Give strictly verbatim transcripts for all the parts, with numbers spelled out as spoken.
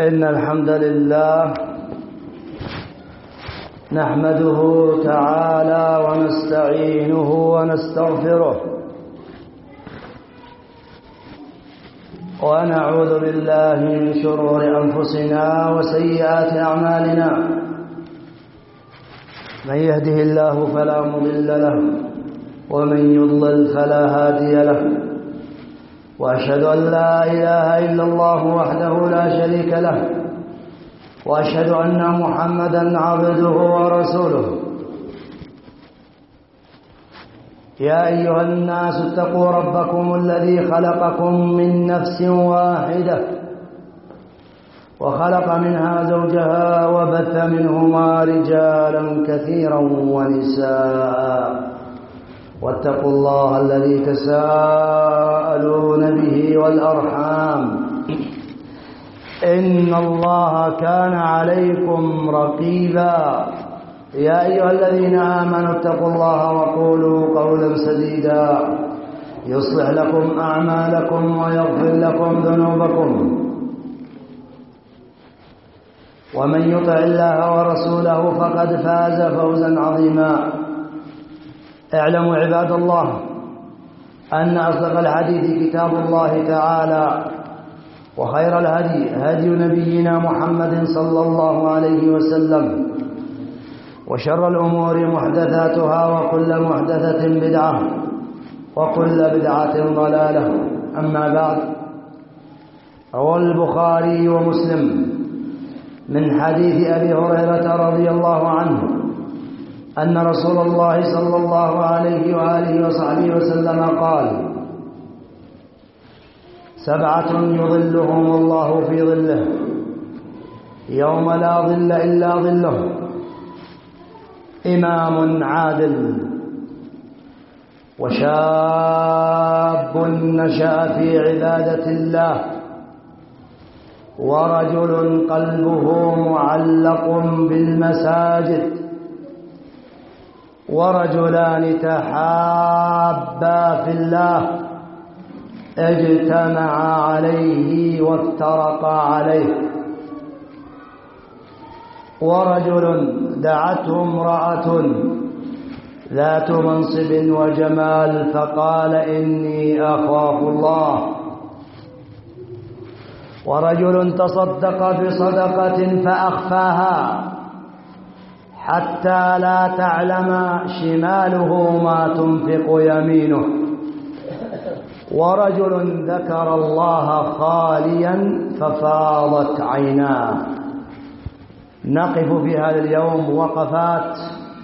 إن الحمد لله نحمده تعالى ونستعينه ونستغفره ونعوذ بالله من شرور أنفسنا وسيئات أعمالنا. من يهده الله فلا مضل له ومن يضلل فلا هادي له، وأشهد أن لا إله إلا الله وحده لا شريك له، وأشهد أن محمدا عبده ورسوله. يا أيها الناس اتقوا ربكم الذي خلقكم من نفس واحدة وخلق منها زوجها وبث منهما رجالا كثيرا ونساء، واتقوا الله الذي تساءلون به والأرحام إن الله كان عليكم رقيبا. يا أيها الذين آمنوا اتقوا الله وقولوا قولا سديدا يصلح لكم أعمالكم ويغفر لكم ذنوبكم، ومن يطع الله ورسوله فقد فاز فوزا عظيما. اعلموا عباد الله أن أصدق الحديث كتاب الله تعالى، وخير الهدي هدي نبينا محمد صلى الله عليه وسلم، وشر الأمور محدثاتها وكل محدثة بدعة وكل بدعة ضلالة. أما بعد، روى البخاري ومسلم من حديث أبي هريرة رضي الله عنه أن رسول الله صلى الله عليه وآله وصحبه وسلم قال: سبعة يظلهم الله في ظله يوم لا ظل إلا ظله: إمام عادل، وشاب نشأ في عبادة الله، ورجل قلبه معلق بالمساجد، ورجلان تحابا في الله اجتمعا عليه وافترقا عليه، ورجل دعته امرأة ذات منصب وجمال فقال: إني أخاف الله، ورجل تصدق بصدقة فأخفاها حتى لا تعلم شماله ما تنفق يمينه، ورجل ذكر الله خاليا ففاضت عيناه. نقف في هذا اليوم وقفات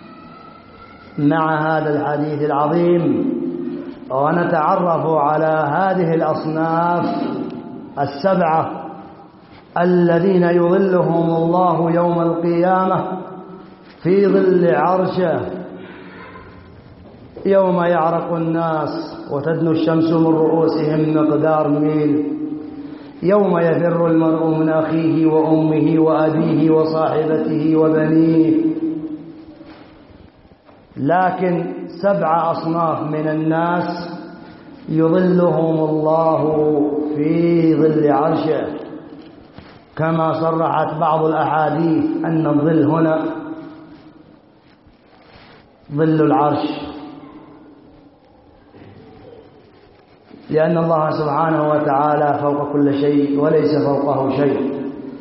مع هذا الحديث العظيم، ونتعرف على هذه الأصناف السبعة الذين يظلهم الله يوم القيامة في ظل عرشه، يوم يعرق الناس وتدنو الشمس من رؤوسهم مقدار ميل، يوم يفر المرء من أخيه وأمه وأبيه وصاحبته وبنيه. لكن سبع أصناف من الناس يظلهم الله في ظل عرشه، كما صرحت بعض الأحاديث أن الظل هنا ظل العرش، لأن الله سبحانه وتعالى فوق كل شيء وليس فوقه شيء.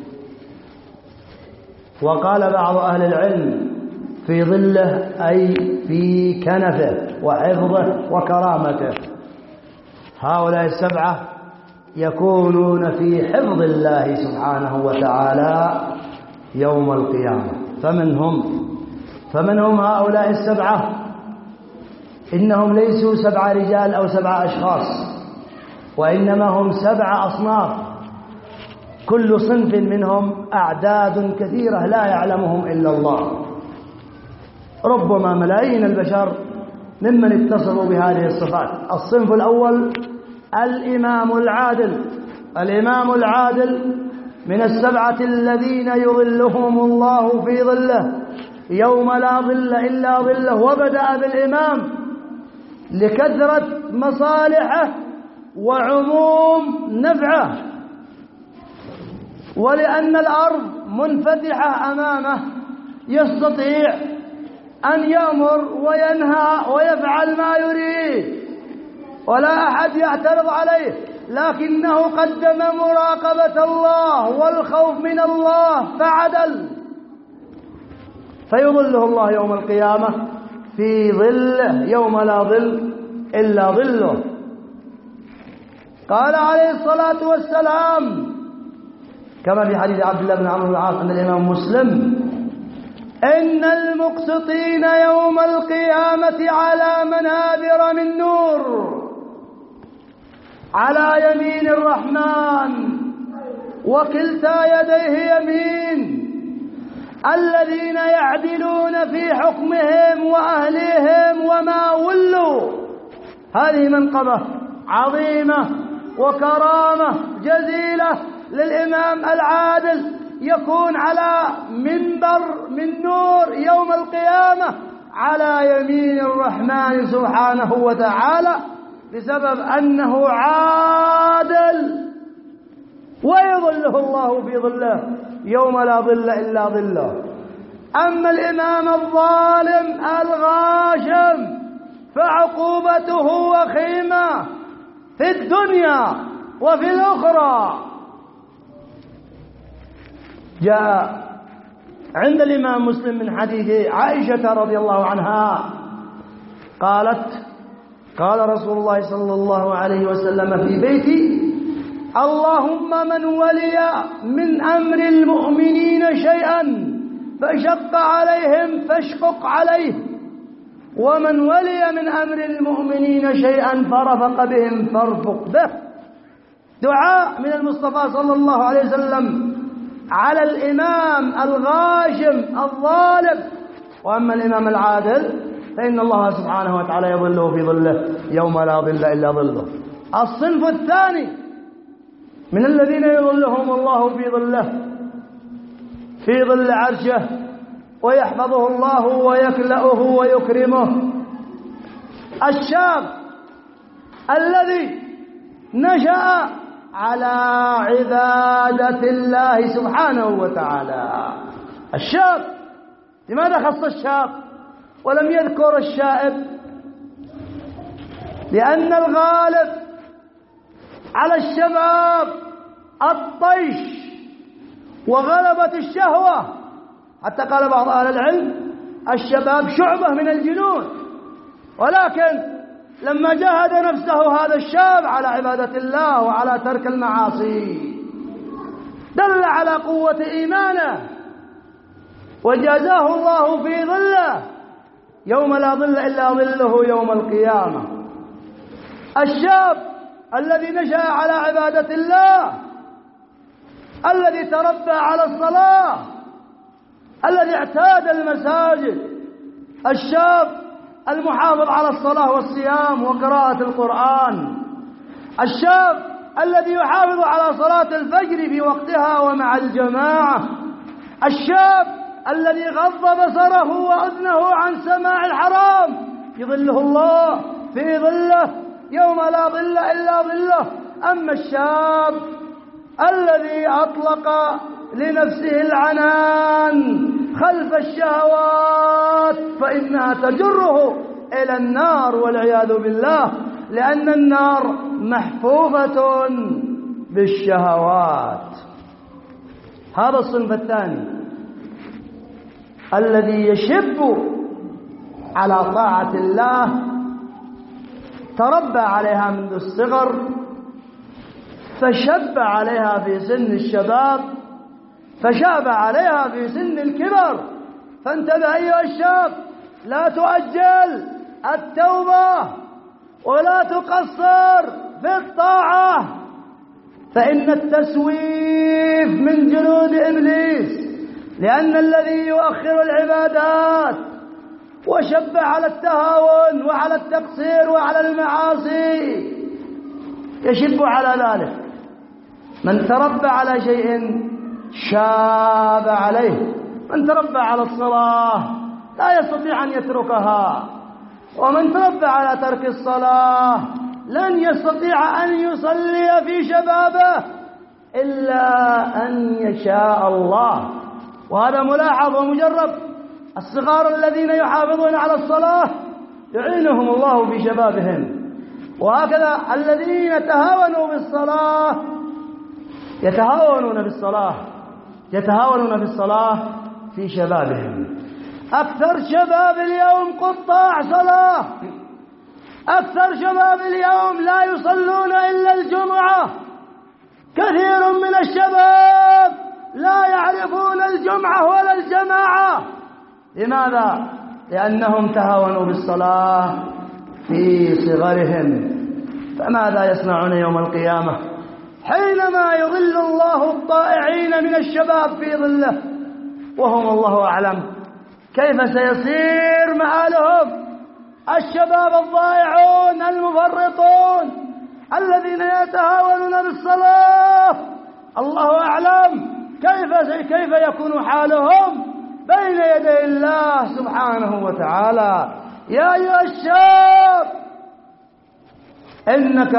وقال بعض أهل العلم: في ظله أي في كنفه وحفظه وكرامته. هؤلاء السبعة يكونون في حفظ الله سبحانه وتعالى يوم القيامة. فمن هم؟ فمن هم هؤلاء السبعة؟ إنهم ليسوا سبع رجال أو سبع أشخاص، وإنما هم سبع أصناف، كل صنف منهم أعداد كثيرة لا يعلمهم إلا الله، ربما ملايين البشر ممن اتصفوا بهذه الصفات. الصنف الأول الإمام العادل. الإمام العادل من السبعة الذين يظلهم الله في ظله يوم لا ظل إلا ظله. وبدأ بالإمام لكثرة مصالحه وعموم نفعه، ولأن الأرض منفتحة أمامه يستطيع أن يأمر وينهى ويفعل ما يريد ولا أحد يعترض عليه، لكنه قدم مراقبة الله والخوف من الله فعدل، فيظله الله يوم القيامة في ظله يوم لا ظل إلا ظله. قال عليه الصلاة والسلام كما في حديث عبد الله بن عمرو بن العاص عند الإمام مسلم: إن المقسطين يوم القيامة على منابر من نور على يمين الرحمن وكلتا يديه يمين، الذين يعدلون في حكمهم وأهليهم وما ولوا. هذه منقبة عظيمة وكرامة جزيلة للإمام العادل، يكون على منبر من نور يوم القيامة على يمين الرحمن سبحانه وتعالى بسبب أنه عادل، ويظله الله في ظله يوم لا ظل إلا ظله. أما الإمام الظالم الغاشم فعقوبته وخيمة في الدنيا وفي الأخرى. جاء عند الإمام مسلم من حديث عائشة رضي الله عنها قالت: قال رسول الله صلى الله عليه وسلم في بيتي: اللهم من ولي من أمر المؤمنين شيئا فشق عليهم فاشقق عليه، ومن ولي من أمر المؤمنين شيئا فرفق بهم فارفق به. دعاء من المصطفى صلى الله عليه وسلم على الإمام الغاشم الظالم. وأما الإمام العادل فإن الله سبحانه وتعالى يظله في ظله يوم لا ظل إلا ظله. الصنف الثاني من الذين يظلهم الله في ظله في ظل عرشه ويحفظه الله ويكلأه ويكرمه: الشاب الذي نشأ على عبادة الله سبحانه وتعالى. الشاب، لماذا خص الشاب ولم يذكر الشائب؟ لأن الغالب على الشباب الطيش وغلبة الشهوة، حتى قال بعض أهل العلم: الشباب شعبة من الجنون. ولكن لما جاهد نفسه هذا الشاب على عبادة الله وعلى ترك المعاصي دل على قوة إيمانه، وجازاه الله في ظله يوم لا ظل إلا ظله يوم القيامة. الشاب الذي نشأ على عبادة الله، الذي تربى على الصلاة، الذي اعتاد المساجد، الشاب المحافظ على الصلاة والصيام وقراءة القرآن، الشاب الذي يحافظ على صلاة الفجر في وقتها ومع الجماعة، الشاب الذي غض بصره وأذنه عن سماع الحرام يظله الله في ظله يوم لا ظل إلا ظله. أما الشاب الذي أطلق لنفسه العنان خلف الشهوات فإنها تجره إلى النار والعياذ بالله، لأن النار محفوفة بالشهوات. هذا الصنف الثاني الذي يشب على طاعة الله، تربى عليها منذ الصغر فشب عليها في سن الشباب فشاب عليها في سن الكبر. فانتبه أيها الشاب، لا تؤجل التوبة ولا تقصر في الطاعة، فإن التسويف من جنود إبليس، لأن الذي يؤخر العبادات وشب على التهاون وعلى التقصير وعلى المعاصي يشب على ذلك. من تربى على شيء شاب عليه، من تربى على الصلاة لا يستطيع أن يتركها، ومن تربى على ترك الصلاة لن يستطيع أن يصلي في شبابه، إلا أن يشاء الله. وهذا ملاحظ ومجرب. الصغار الذين يحافظون على الصلاة يعينهم الله في شبابهم، وهكذا الذين تهاونوا بالصلاة يتهاونون بالصلاة يتهاونون بالصلاة في شبابهم. أكثر شباب اليوم قطاع صلاة، أكثر شباب اليوم لا يصلون إلا الجمعة. كثير من الشباب لا يعرفون الجمعة ولا الجماعة. لماذا؟ لأنهم تهاونوا بالصلاة في صغرهم. فماذا يصنعون يوم القيامة حينما يظل الله الطائعين من الشباب في ظله وهم الله أعلم كيف سيصير مآلهم؟ الشباب الضائعون المفرطون الذين يتهاونون بالصلاة الله أعلم كيف كيف يكون حالهم بين يدي الله سبحانه وتعالى. يا أيها الشاب، إنك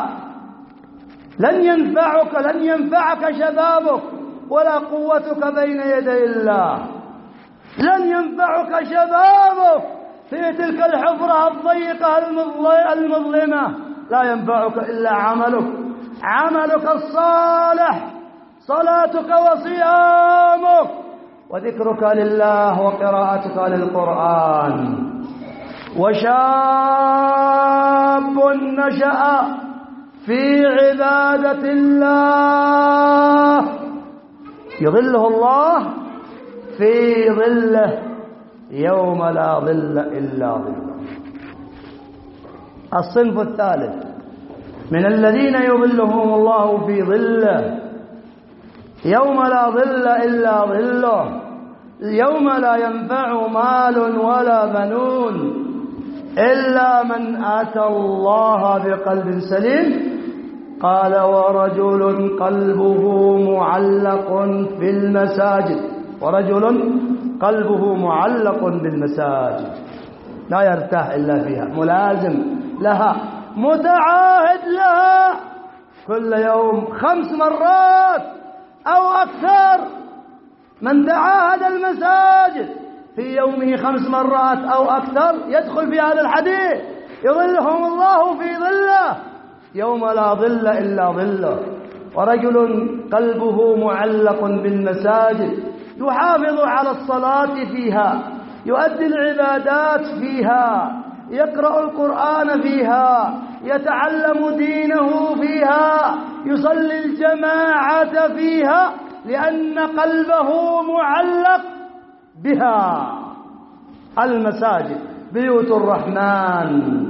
لن ينفعك لن ينفعك شبابك ولا قوتك بين يدي الله. لن ينفعك شبابك في تلك الحفرة الضيقة المظلمة. لا ينفعك إلا عملك عملك الصالح، صلاتك وصيامك وذكرك لله وقراءتك للقرآن. وشاب نشأ في عبادة الله يظله الله في ظله يوم لا ظل إلا ظله. الصنف الثالث من الذين يظلهم الله في ظله يوم لا ظل إلا ظله، يوم لا ينفع مال ولا بنون إلا من أتى الله بقلب سليم. قال ورجل قلبه معلق في المساجد ورجل قلبه معلق بالمساجد لا يرتاح إلا فيها، ملازم لها، متعاهد لها كل يوم خمس مرات أو أكثر. من تعاهد المساجد في يومه خمس مرات أو أكثر يدخل في هذا الحديث يظلهم الله في ظله يوم لا ظل إلا ظله. ورجل قلبه معلق بالمساجد يحافظ على الصلاة فيها، يؤدي العبادات فيها، يقرأ القرآن فيها، يتعلم دينه فيها، يصلي الجماعة فيها، لأن قلبه معلق بها. المساجد بيوت الرحمن.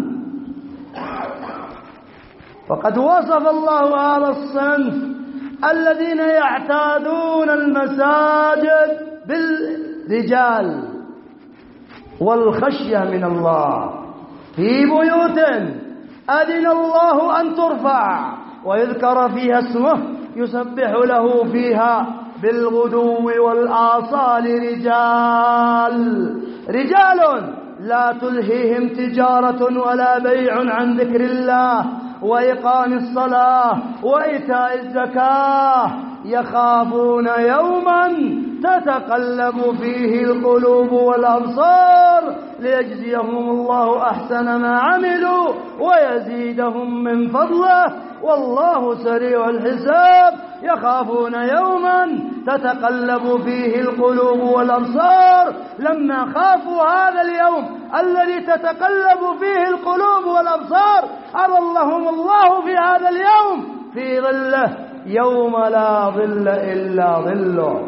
وقد وصف الله هذا الصنف الذين يعتادون المساجد بالرجال والخشية من الله في بيوت أذن الله أن ترفع ويذكر فيها اسمه يسبح له فيها بالغدو والآصال رجال رجال لا تلهيهم تجارة ولا بيع عن ذكر الله وإقام الصلاة وإيتاء الزكاة يخافون يوما تتقلب فيه القلوب والأبصار ليجزيهم الله أحسن ما عملوا ويزيدهم من فضله والله سريع الحساب. يخافون يوما تتقلب فيه القلوب والأبصار. لما خافوا هذا اليوم الذي تتقلب فيه القلوب والأبصار أظلهم الله في هذا اليوم في ظله يوم لا ظل إلا ظله.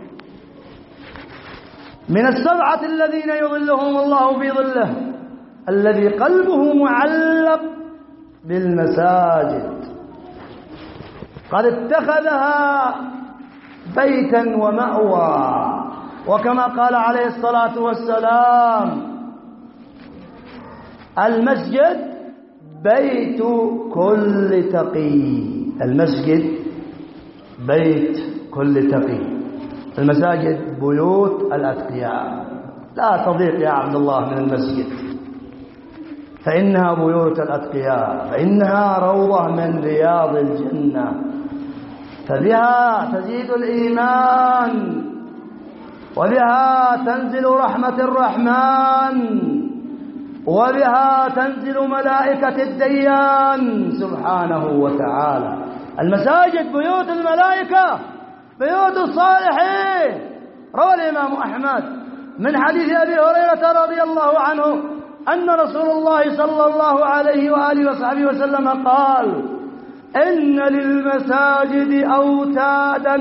من السبعة الذين يظلهم الله في ظله الذي قلبه معلق بالمساجد، قد اتخذها بيتا ومأوى، وكما قال عليه الصلاة والسلام المسجد بيت كل تقي. المسجد بيت كل تقي. المساجد بيوت الأتقياء. لا تضيق يا عبد الله من المسجد، فإنها بيوت الأتقياء، فإنها روضة من رياض الجنة، فبها تزيد الإيمان، وبها تنزل رحمة الرحمن، وبها تنزل ملائكة الديان سبحانه وتعالى. المساجد بيوت الملائكة، بيوت الصالحين. روى الإمام أحمد من حديث أبي هريرة رضي الله عنه أن رسول الله صلى الله عليه وآله وصحبه وسلم قال: إن للمساجد أوتادا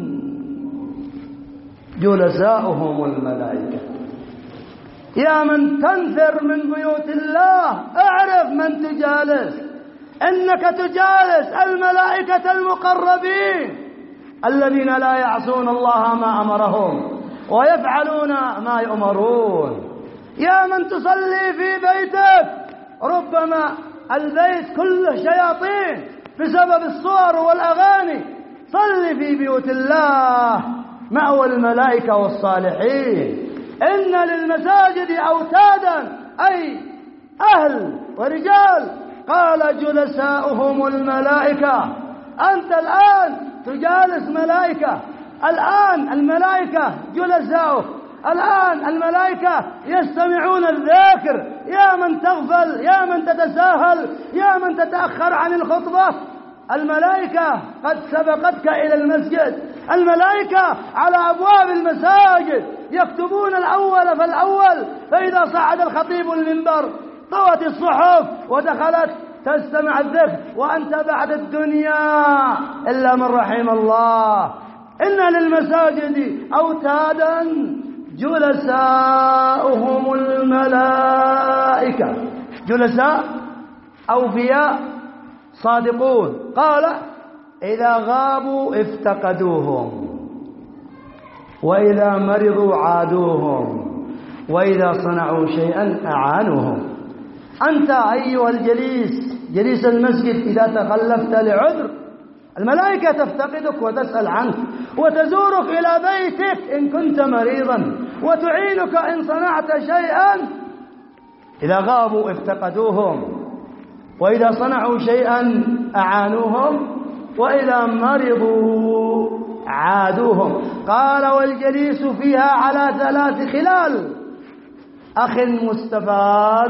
جلساؤهم الملائكة. يا من تنفر من بيوت الله اعرف من تجالس، إنك تجالس الملائكة المقربين الذين لا يعصون الله ما أمرهم ويفعلون ما يؤمرون. يا من تصلي في بيتك ربما البيت كله شياطين بسبب الصور والأغاني، صلي في بيوت الله مأوى الملائكة والصالحين. إن للمساجد أوتادا أي أهل ورجال، قال جلساؤهم الملائكة. أنت الآن تجالس ملائكة، الآن الملائكة جلساؤك، الآن الملائكة يستمعون الذاكر. يا من تغفل، يا من تتساهل، يا من تتأخر عن الخطبة، الملائكة قد سبقتك إلى المسجد. الملائكة على أبواب المساجد يكتبون الأول فالأول، فإذا صعد الخطيب المنبر طوت الصحف ودخلت تستمع الذكر، وأنت بعد الدنيا إلا من رحم الله. إن للمساجد أوتادا جلساؤهم الملائكة. جلساء أوفياء صادقون. قال: إذا غابوا افتقدوهم، وإذا مرضوا عادوهم، وإذا صنعوا شيئا أعانوهم. أنت أيها الجليس، جليس المسجد، إذا تخلفت لعذر الملائكة تفتقدك وتسأل عنك وتزورك إلى بيتك إن كنت مريضا، وتعينك إن صنعت شيئا. إذا غابوا افتقدوهم، وإذا صنعوا شيئا أعانوهم، وإذا مرضوا عادوهم. قال: والجليس فيها على ثلاث خلال: أخ مستفاد،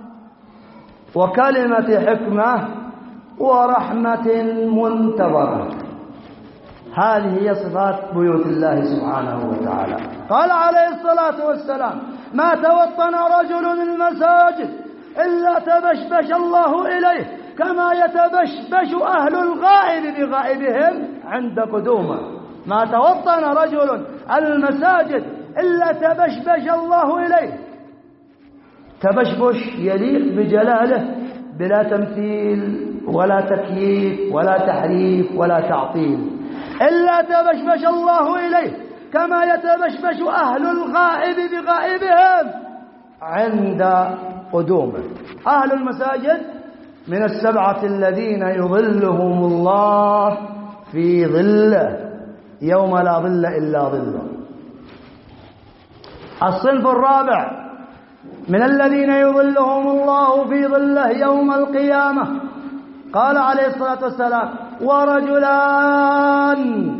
وكلمة حكمة، ورحمة منتظرة. هذه هي صفات بيوت الله سبحانه وتعالى. قال عليه الصلاة والسلام: ما توطن رجل المساجد إلا تبشبش الله إليه كما يتبشبش أهل الغائب بغائبهم عند قدومه. ما توطن رجل المساجد إلا تبشبش الله إليه. تبشبش يليق بجلاله بلا تمثيل ولا تكييف ولا تحريف ولا تعطيل. إلا تبشبش الله إليه كما يتبشبش أهل الغائب بغائبهم عند قدومه. أهل المساجد من السبعة الذين يظلهم الله في ظله يوم لا ظل إلا ظله. الصنف الرابع من الذين يظلهم الله في ظله يوم القيامة. قال عليه الصلاة والسلام: ورجلان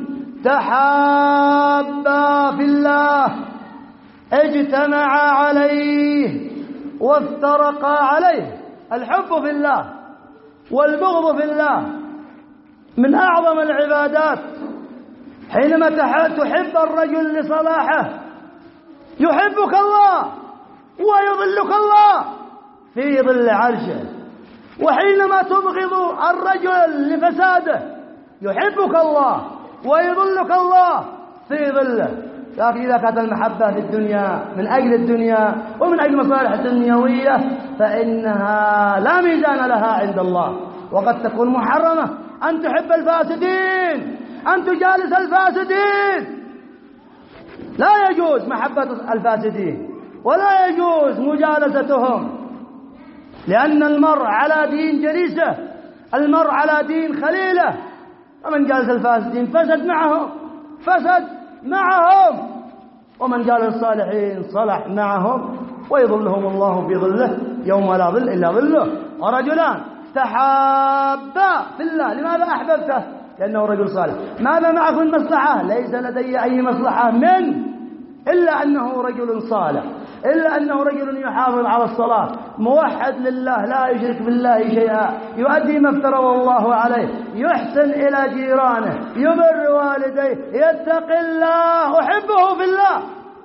تحابا في الله اجتمعا عليه وافترقا عليه. الحب في الله والبغض في الله من أعظم العبادات. حينما تحب الرجل لصلاحه يحبك الله ويظلك الله في ظل عرشه، وحينما تبغض الرجل لفساده يحبك الله ويظلك الله في ظله. لكن إذا كانت المحبة في الدنيا من أجل الدنيا ومن أجل مصالح الدنيوية فإنها لا ميزان لها عند الله، وقد تكون محرمة. أن تحب الفاسدين، أن تجالس الفاسدين، لا يجوز محبة الفاسدين ولا يجوز مجالستهم، لأن المرء على دين جليسه، المرء على دين خليله. ومن جالس الفاسدين فسد معهم فسد معهم، ومن جالس الصالحين صلح معهم، ويظلهم الله في ظله يوم لا ظل إلا ظله. ورجلان تحابا في الله. لماذا أحببته؟ لأنه رجل صالح. ماذا معك من مصلحة؟ ليس لدي أي مصلحة منه إلا أنه رجل صالح، إلا أنه رجل يحافظ على الصلاة، موحد لله لا يشرك بالله شيئا، يؤدي ما افترض الله عليه، يحسن إلى جيرانه، يبر والديه، يتقي الله، أحبه في الله.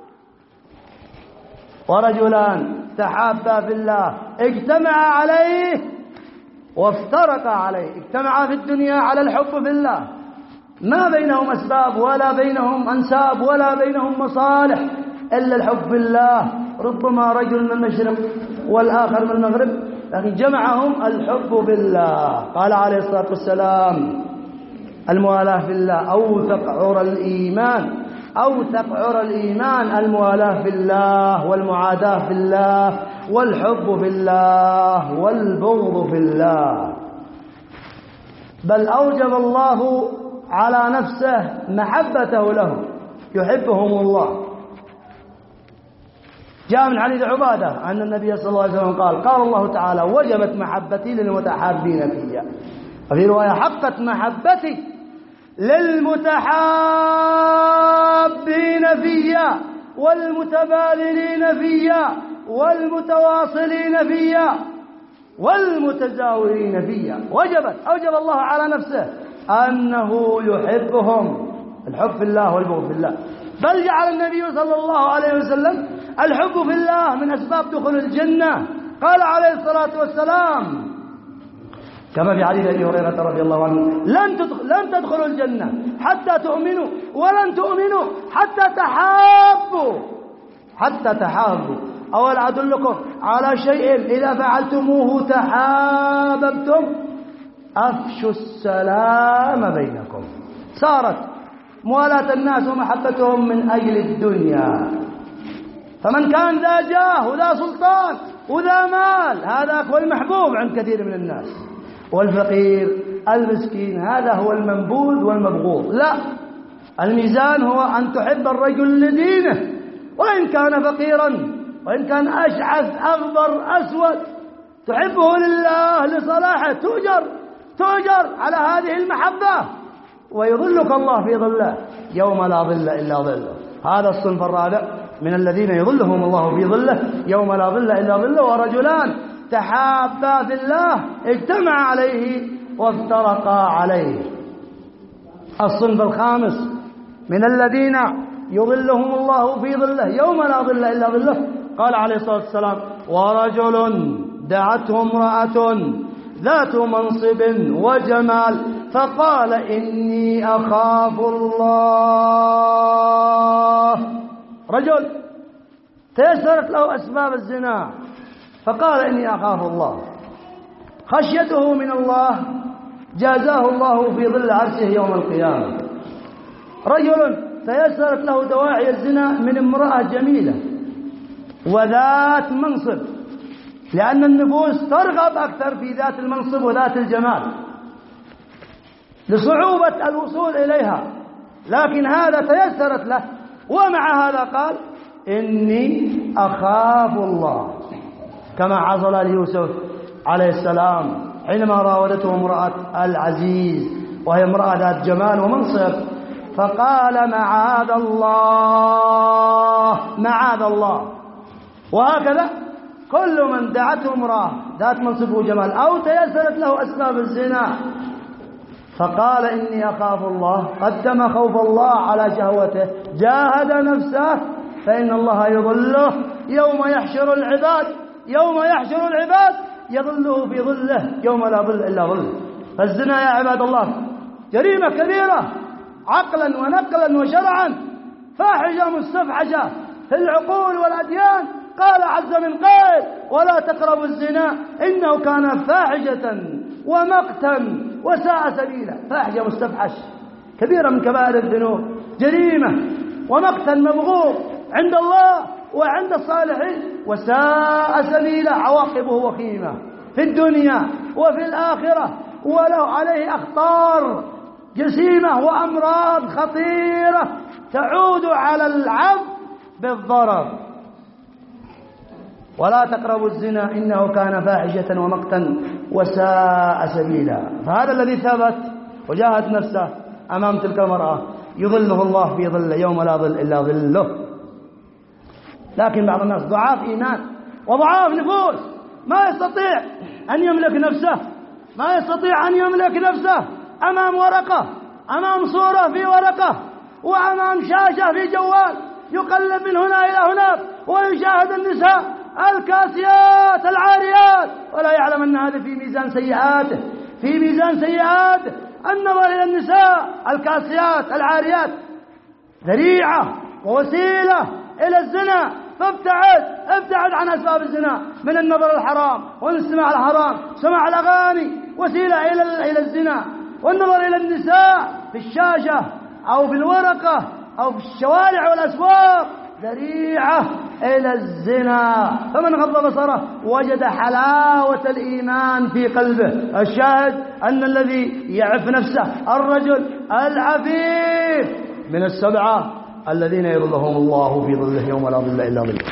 ورجلان تحابا في الله اجتمعا عليه وافترقا عليه. اجتمعا في الدنيا على الحب في الله، ما بينهم أسباب ولا بينهم أنساب ولا بينهم مصالح إلا الحب في الله. ربما رجل من المشرق والآخر من المغرب، لكن جمعهم الحب بالله. قال عليه الصلاة والسلام: الموالاة في الله أوثق عرى الإيمان، أوثق عرى الإيمان الموالاة في الله والمعاداة في الله والحب في الله والبغض في الله. بل أوجب الله على نفسه محبته له، يحبهم الله. جاء من حديث عبادة أن النبي صلى الله عليه وسلم قال: قال الله تعالى: وجبت محبتي للمتحابين فيا. وفي رواية: حقت محبتي للمتحابين فيا والمتبادلين فيا والمتواصلين فيا والمتزاورين فيا. وجبت، أوجب الله على نفسه أنه يحبهم، الحب في الله والبغض في الله. بل جعل النبي صلى الله عليه وسلم الحب في الله من أسباب دخول الجنة. قال عليه الصلاة والسلام كما في حديث أبي هريرة رضي الله عنه: لن تدخل لن تدخلوا الجنة حتى تؤمنوا، ولن تؤمنوا حتى تحابوا، حتى تحابوا. أولا أدلكم على شيء إذا فعلتموه تحاببتم: أفشوا السلام بينكم. صارت موالاة الناس ومحبتهم من أجل الدنيا. فمن كان ذا جاه وذا سلطان وذا مال، هذا هو المحبوب عند كثير من الناس، والفقير المسكين هذا هو المنبوذ والمبغوض. لا، الميزان هو أن تحب الرجل لدينه، وإن كان فقيرا وإن كان أشعث أغبر أسود، تحبه لله لصلاحه، تؤجر تؤجر على هذه المحبة، ويظلك الله في ظله يوم لا ظل إلا ظله. هذا الصنف الرابع من الذين يظلهم الله في ظله يوم لا ظل إلا ظله: ورجلان تحابا في الله اجتمعا عليه وافترقا عليه. الصنف الخامس من الذين يظلهم الله في ظله يوم لا ظل إلا ظله، قال عليه الصلاة والسلام: ورجل دعته امرأة ذات منصب وجمال فقال: إني أخاف الله. رجل تيسرت له أسباب الزنا فقال: إني أخاف الله. خشيته من الله جازاه الله في ظل عرشه يوم القيامة. رجل تيسرت له دواعي الزنا من امرأة جميلة وذات منصب، لأن النفوس ترغب أكثر في ذات المنصب وذات الجمال لصعوبة الوصول إليها، لكن هذا تيسرت له، ومع هذا قال: إني أخاف الله. كما حصل ليوسف عليه السلام حينما راودته امرأة العزيز وهي امرأة ذات جمال ومنصب، فقال: معاذ الله معاذ الله. وهكذا كل من دعته امرأة ذات منصب وجمال أو تيسرت له أسباب الزنا فقال: إني أخاف الله، قدم خوف الله على شهوته، جاهد نفسه، فإن الله يظله يوم يحشر العباد يوم يحشر العباد يظله في ظله يوم لا ظل إلا ظله. فالزنا يا عباد الله جريمة كبيرة عقلا ونقلا وشرعا، فاحشة مستفحشة في العقول والأديان. قال عز من قائل: ولا تقربوا الزنا إنه كان فاحشة ومقتا وساء سبيلا. فاحشة مستفحش كبيرة من كبائر الذنوب، جريمة ومقتا مبغوض عند الله وعند الصالحين، وساء سبيلا عواقبه وخيمة في الدنيا وفي الآخرة، ولو عليه أخطار جسيمة وأمراض خطيرة تعود على العبد بالضرر. ولا تقربوا الزنا إنه كان فاحشة ومقتا وساء سبيلا. فهذا الذي ثبت وجاهد نفسه أمام تلك المرأة يظله الله في ظله يوم لا ظل إلا ظله. لكن بعض الناس ضعاف إيمان وضعاف نفوس، ما يستطيع أن يملك نفسه، ما يستطيع أن يملك نفسه أمام ورقة، أمام صورة في ورقة، وأمام شاشة في جوال، يقلب من هنا إلى هناك ويشاهد النساء الكاسيات العاريات ولا يعلم أن هذا في ميزان سيئاته، في ميزان سيئاته. النظر إلى النساء الكاسيات العاريات ذريعة ووسيلة إلى الزنا، فابتعد ابتعد عن أسباب الزنا من النظر الحرام والاستماع الحرام، سماع الأغاني وسيلة إلى إلى الزنا، والنظر إلى النساء في الشاشة أو في الورقة أو في الشوارع والأسواق ذريعة إلى الزنا. فمن غض بصره وجد حلاوة الإيمان في قلبه. الشاهد أن الذي يعف نفسه الرجل العفيف من السبعة الذين يظلهم الله في ظله يوم لا ظل إلا ظله.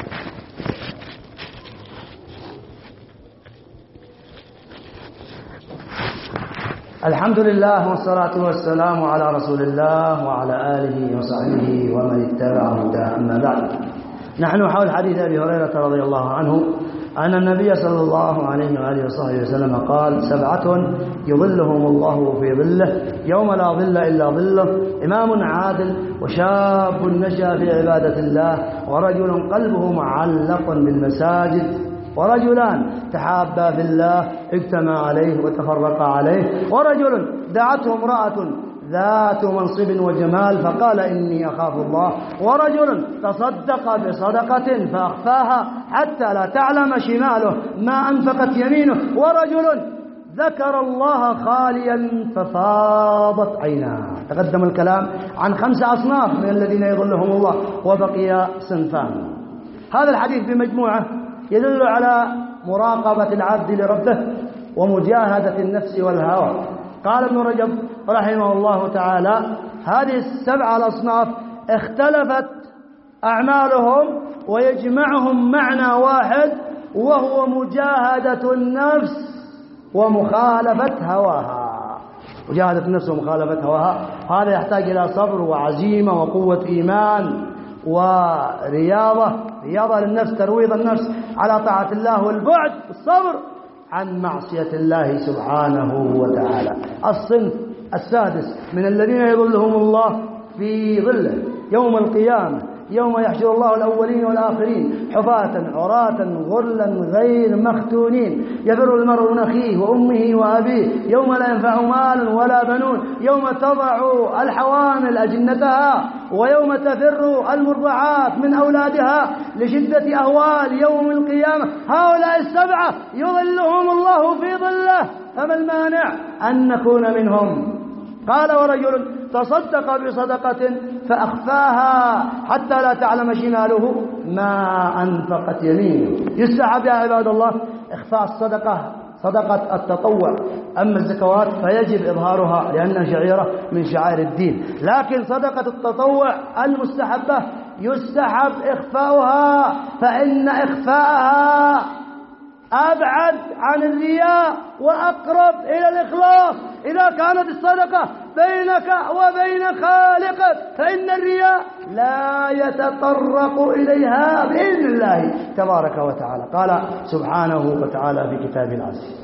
الحمد لله والصلاة والسلام على رسول الله وعلى آله وصحبه ومن اتبع هداه. أما بعد، نحن حول حديث أبي هريرة رضي الله عنه أن النبي صلى الله عليه وآله وصحبه وسلم قال: سبعة يظلهم الله في ظله يوم لا ظل إلا ظله: إمام عادل، وشاب نشأ في عبادة الله، ورجل قلبه معلق بالمساجد، ورجلان تحابا في الله اجتمع عليه وتفرقا عليه، ورجل دعته امرأة ذات منصب وجمال فقال إني أخاف الله، ورجل تصدق بصدقة فأخفاها حتى لا تعلم شماله ما أنفقت يمينه، ورجل ذكر الله خاليا ففاضت عيناه. تقدم الكلام عن خمسة أصناف من الذين يظلهم الله، وبقي صنفان. هذا الحديث بمجموعة يدل على مراقبة العبد لربه ومجاهدة النفس والهوى. قال ابن رجب رحمه الله تعالى: هذه السبعة الأصناف اختلفت أعمالهم ويجمعهم معنى واحد، وهو مجاهدة النفس ومخالفة هواها. مجاهدة النفس ومخالفة هواها هذا يحتاج إلى صبر وعزيمة وقوة إيمان ورياضة، رياضة للنفس، ترويض النفس على طاعة الله، والبعد الصبر عن معصية الله سبحانه وتعالى. الصنف السادس من الذين يظلهم الله في ظله يوم القيامة، يوم يحشر الله الأولين والآخرين حفاة عراة غرلا غير مختونين، يفر المرء من أخيه وأمه وأبيه يوم لا ينفع مال ولا بنون، يوم تضع الحوامل أجنتها، ويوم تفر المرضعات من أولادها لشدة أهوال يوم القيامة. هؤلاء السبعة يظلهم الله في ظله، فما المانع أن نكون منهم؟ قال: ورجل تصدق بصدقة فأخفاها حتى لا تعلم شماله ما أنفقت يمينه. يستحب يا عباد الله إخفاء الصدقة، صدقة التطوع. أما الزكوات فيجب إظهارها لأنها شعيرة من شعائر الدين، لكن صدقة التطوع المستحبة يستحب إخفاؤها، فإن إخفاءها أبعد عن الرياء وأقرب إلى الإخلاص. إذا كانت الصدقة بينك وبين خالقك فإن الرياء لا يتطرق إليها بإذن الله تبارك وتعالى. قال سبحانه وتعالى في كتابه العزيز: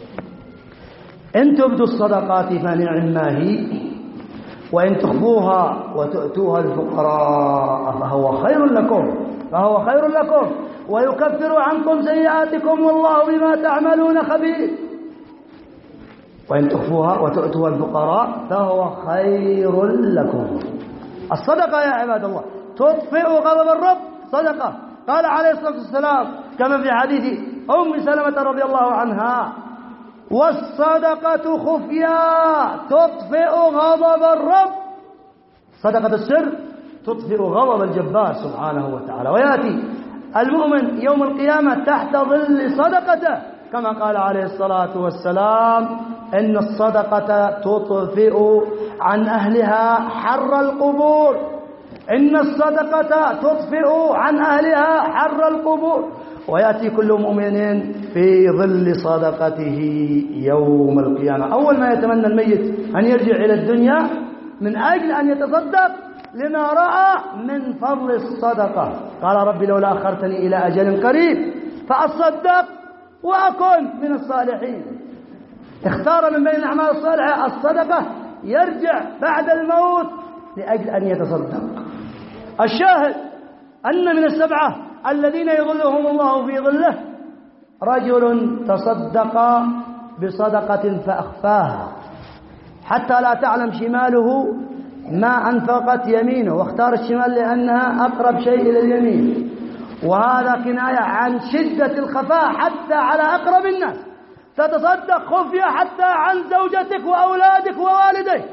إن تبدوا الصدقات فنعم ما هي، وإن تخفوها وتؤتوها الفقراء فهو خير لكم فهو خير لكم ويكفر عنكم سيئاتكم والله بما تعملون خبير. وإن تخفوها وتؤتوها الفقراء فهو خير لكم. الصدقة يا عباد الله تطفئ غضب الرب، صدقة. قال عليه الصلاة والسلام كما في حديث أم سلمة رضي الله عنها: والصدقة خفيا تطفئ غضب الرب. صدقة السر تطفئ غضب الجبار سبحانه وتعالى. ويأتي المؤمن يوم القيامة تحت ظل صدقته، كما قال عليه الصلاة والسلام: إن الصدقة تطفئ عن أهلها حر القبور إن الصدقة تطفئ عن أهلها حر القبور ويأتي كل مؤمن في ظل صدقته يوم القيامة. أول ما يتمنى الميت أن يرجع إلى الدنيا من أجل أن يتصدق لما رأى من فضل الصدقة. قال رب لولا أخرتني إلى أجل قريب فأصدق وأكن من الصالحين. اختار من بين الأعمال الصالحة الصدقة، يرجع بعد الموت لأجل أن يتصدق. الشاهد أن من السبعة الذين يظلهم الله في ظله رجل تصدق بصدقة فأخفاها حتى لا تعلم شماله ما أنفقت يمينه، واختار الشمال لأنها أقرب شيء إلى اليمين، وهذا كناية عن شدة الخفاء حتى على أقرب الناس. تتصدق خفية حتى عن زوجتك وأولادك ووالديك.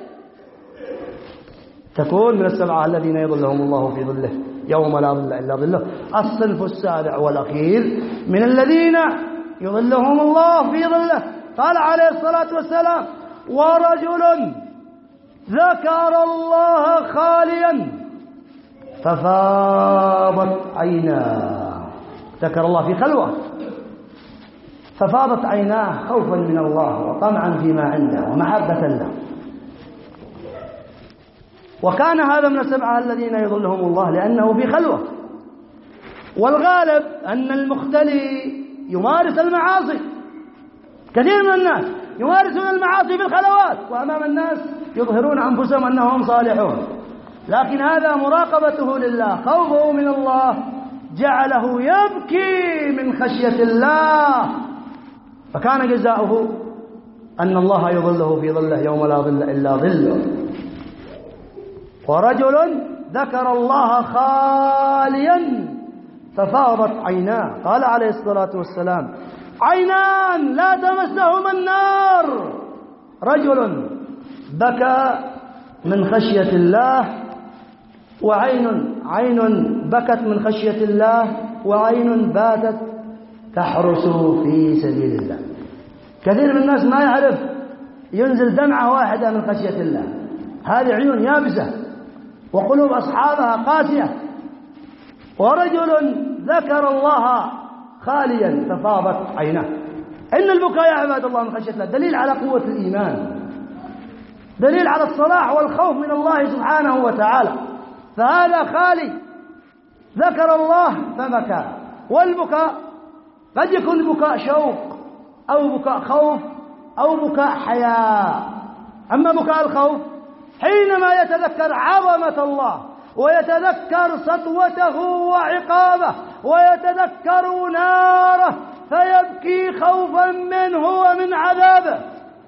تكون من السبعة الذين يظلهم الله في ظله يوم لا ظل إلا ظله. الصنف السابع والأخير من الذين يظلهم الله في ظله قال عليه الصلاة والسلام: ورجل ذكر الله خاليا ففاضت عيناه. ذكر الله في خلوة ففاضت عيناه خوفا من الله وطمعا فيما عنده ومحبة له. وكان هذا من السبعة الذين يظلهم الله لأنه في خلوة. والغالب أن المختلي يمارس المعاصي. كثير من الناس يمارسون المعاصي في الخلوات وأمام الناس يظهرون أنفسهم أنهم صالحون، لكن هذا مراقبته لله، خوفه من الله جعله يبكي من خشية الله، فكان جزاؤه أن الله يظله في ظله يوم لا ظل إلا ظله. ورجل ذكر الله خاليا ففاضت عيناه. قال عليه الصلاة والسلام: عينان لا تمسهما النار، رجل بكى من خشية الله، وعين عين بكت من خشية الله، وعين باتت تحرس في سبيل الله. كثير من الناس ما يعرف ينزل دمعة واحدة من خشية الله، هذه عيون يابسة وقلوب أصحابها قاسية. ورجل ذكر الله خاليا ففاضت عيناه. إن البكاء يا عباد الله من خشية الله دليل على قوة الإيمان، دليل على الصلاح والخوف من الله سبحانه وتعالى. فهذا خالي ذكر الله فبكى. والبكاء قد يكون بكاء شوق أو بكاء خوف أو بكاء حياء. أما بكاء الخوف حينما يتذكر عظمة الله ويتذكر سطوته وعقابه ويتذكر ناره فيبكي خوفا منه ومن عذابه.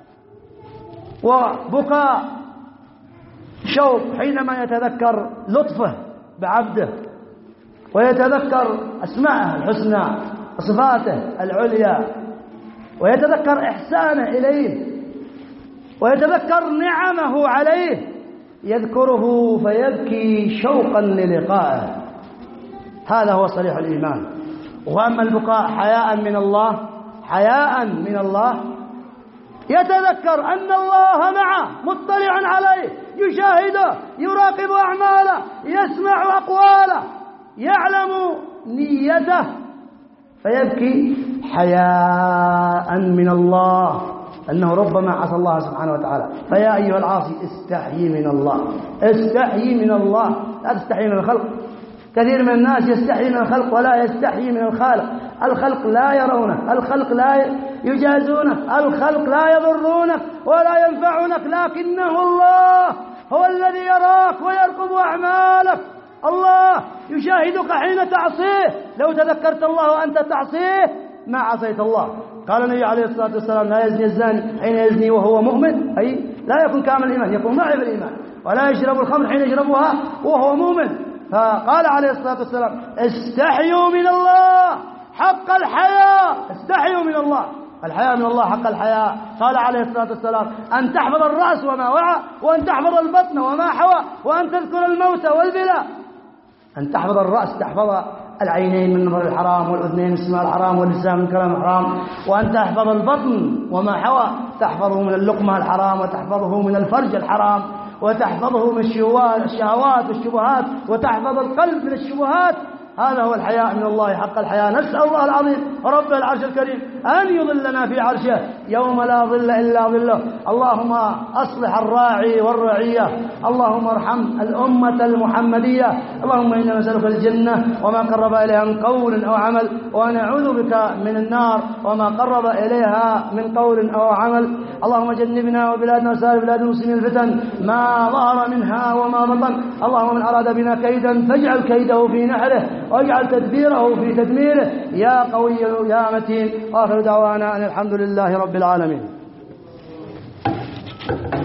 وبكاء شوق حينما يتذكر لطفه بعبده ويتذكر أسماءه الحسنى وصفاته العليا ويتذكر إحسانه إليه ويتذكر نعمه عليه، يذكره فيبكي شوقا للقائه. هذا هو صريح الإيمان. وأما البكاء حياء من الله، حياء من الله يتذكر أن الله معه مطلعا عليه، يشاهده، يراقب أعماله، يسمع أقواله، يعلم نيته، فيبكي حياء من الله، أنه ربما عصى الله سبحانه وتعالى. فيا أيها العاصي استحيي من الله، استحيي من الله، لا تستحيي من الخلق. كثير من الناس يستحيي من الخلق ولا يستحيي من الخالق. الخلق لا يرونه، الخلق لا يجازونه، الخلق لا يضرونك ولا ينفعونك، لكنه الله هو الذي يراك ويرقب أعمالك. الله يشاهدك حين تعصيه. لو تذكرت الله وأنت تعصيه ما عصيت الله. قال النبي عليه الصلاة والسلام: لا يزني الزاني حين يزني وهو مؤمن، أي لا يكون كامل الإيمان، يكون ضعيف الإيمان. ولا يشرب الخمر حين يشربها وهو مؤمن. فقال عليه الصلاة والسلام: استحيوا من الله حق الحياء، استحيوا من الله، الحياء من الله حق الحياء. قال عليه الصلاة والسلام: أن تحفظ الرأس وما وعى، وأن تحفظ البطن وما حوى، وأن تذكر الموت والبلاء. أن تحفظ الرأس، تحفظ العينين من نظر الحرام، والأذنين من سماع الحرام، واللسان من كلام الحرام. وأن تحفظ البطن وما حوى، تحفظه من اللقمة الحرام، وتحفظه من الفرج الحرام، وتحفظه من الشهوات والشهوات والشبهات، وتحفظ القلب من الشبهات، هذا هو الحياء من الله حق الحياء. نسأل الله العظيم رب العرش الكريم أن يظلنا في عرشه يوم لا ظل إلا ظله. اللهم أصلح الراعي والرعية، اللهم ارحم الأمة المحمدية. اللهم إنا نسألك الجنة وما قرب إليها من قول أو عمل، ونعوذ بك من النار وما قرب إليها من قول أو عمل. اللهم جنبنا وبلادنا وسائر بلاد المسلمين الفتن ما ظهر منها وما بطن. اللهم من أراد بنا كيدا فاجعل كيده في نحره واجعل تدبيره في تدميره يا قوي يا متين. وآخر دعوانا أن الحمد لله رب العالمين.